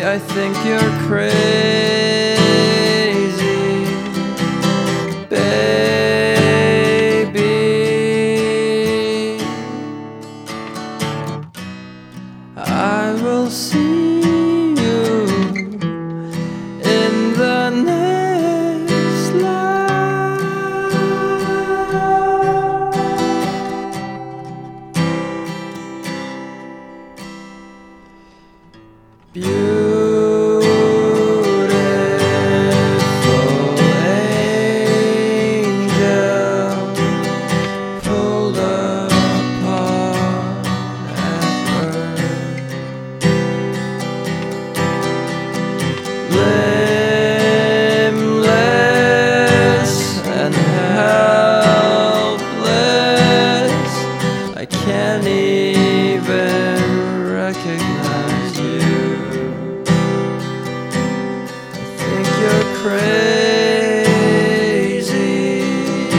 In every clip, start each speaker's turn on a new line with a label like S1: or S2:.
S1: I think you're crazy, baby. I will see you in the next life. Beautiful angel, pulled apart at birth, limbless and helpless. I can't even recognize you. I think you're crazy,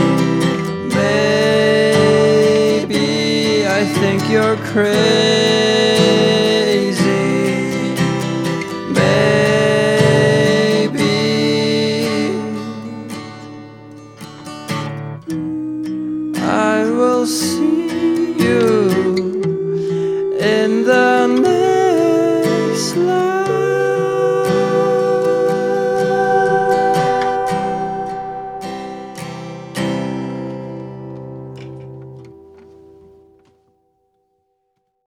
S1: maybe. I think you're crazy.